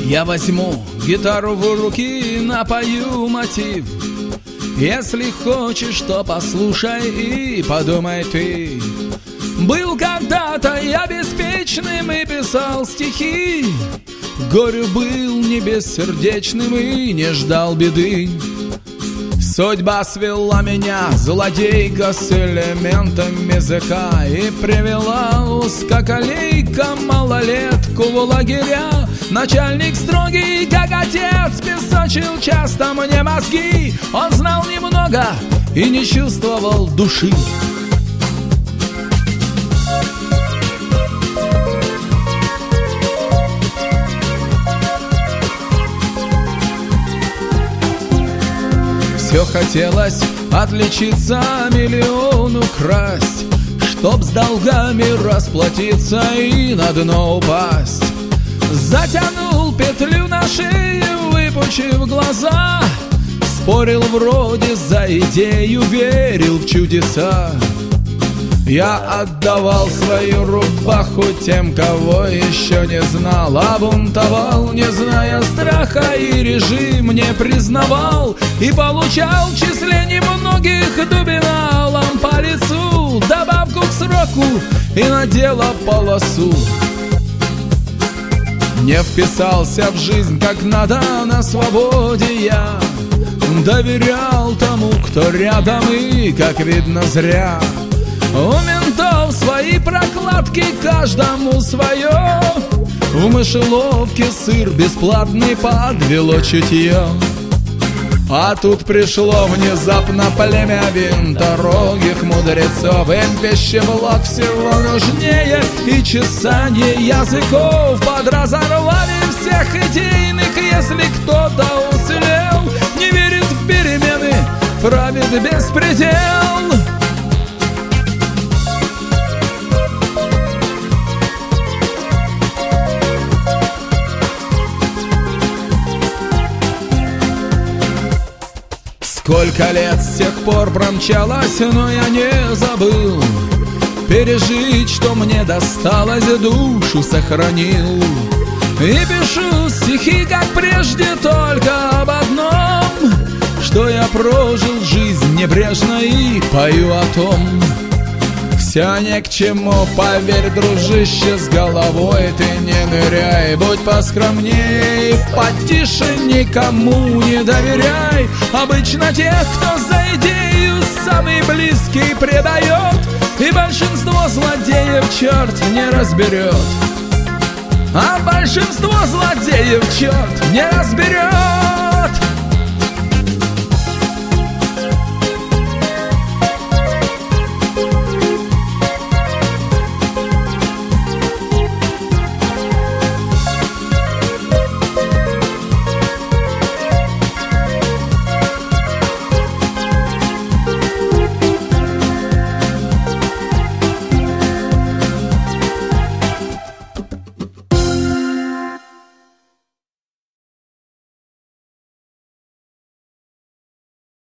Я возьму гитару в руки, напою мотив. Если хочешь, то послушай и подумай ты. Был когда-то я беспечным и писал стихи. Горю был не бессердечным и не ждал беды. Судьба свела меня, злодейка, с элементами языка, и привела узкоколейка малолетку в лагеря. Начальник строгий, как отец, песочил часто мне мозги. Он знал немного и не чувствовал души. Все хотелось отличиться, миллион украсть, чтоб с долгами расплатиться и на дно упасть. Затянул петлю на шее, выпучив глаза. Спорил вроде за идею, верил в чудеса. Я отдавал свою рубаху тем, кого еще не знал, а бунтовал, не зная страха, и режим не признавал. И получал в числе немногих дубиналом по лицу добавку к сроку и надела полосу. Не вписался в жизнь как надо на свободе я. Доверял тому, кто рядом, и, как видно, зря. У ментов свои прокладки, каждому свое. В мышеловке сыр бесплатный подвело чутье. А тут пришло внезапно племя винторогих мудрецов. Им пищеблок всего нужнее и чесание языков. Подразорвали всех идейных, если кто-то уцелел. Не верит в перемены, правит беспредел. Сколько лет с тех пор промчалось, но я не забыл пережить, что мне досталось, душу сохранил. И пишу стихи, как прежде, только об одном, что я прожил жизнь небрежно и пою о том. Все ни к чему, поверь, дружище, с головой ты не ныряй. Будь поскромней, потише, никому не доверяй. Обычно тех, кто за идею самый близкий предает, и большинство злодеев черт не разберет. А большинство злодеев черт не разберет.